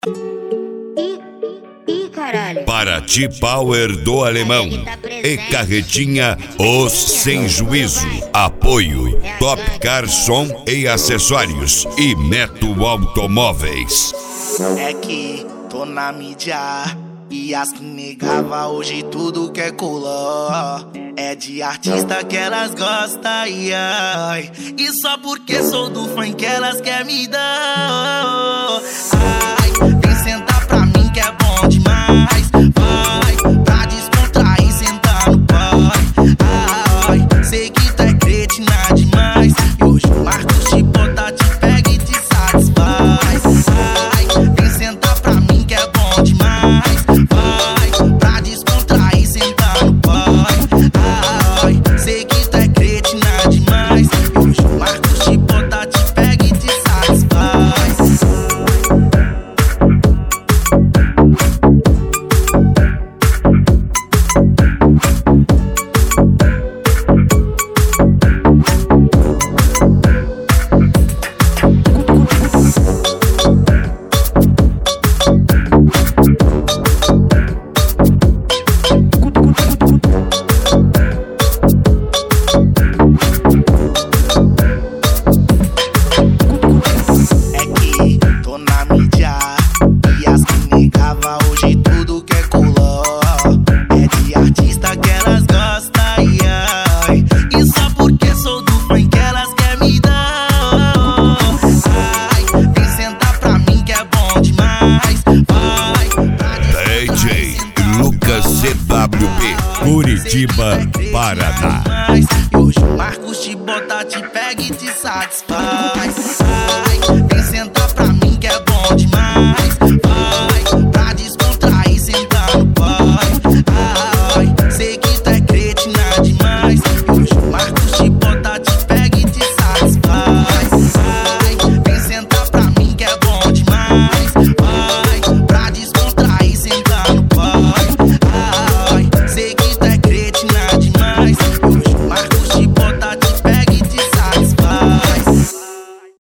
Caralho. Paraty Power do Alemão e Carretinha Os Sem Juízo. Apoio Top Car Som e Acessórios e Neto Automóveis. É que tô na mídia e as que negava hoje tudo que é color. É de artista que elas gostam, ai. E só porque sou do funk elas querem me dar. Ai, vem sentar pra mim que é bom demais. Vai, pra descontrair, sentar no pai. Ai, sei que tu é cretina demais. E hoje o Marcos te bota, te pega e te satisfaz. Ai, vem sentar pra mim que é bom demais. Vai, pra descontrair, sentar no pai. Ai, sei que tu é cretina demais. E hoje o Marcos te bota, te pega e te satisfaz. Hoje tudo que é color é de artista que elas gostam, ai. E só porque sou do funk elas querem me dar. Ai, vem sentar pra mim que é bom demais. Vai, DJ Lucas CWB, Curitiba, Paraná. E hoje o Marcos te bota, te pega e te satisfaz. Ai,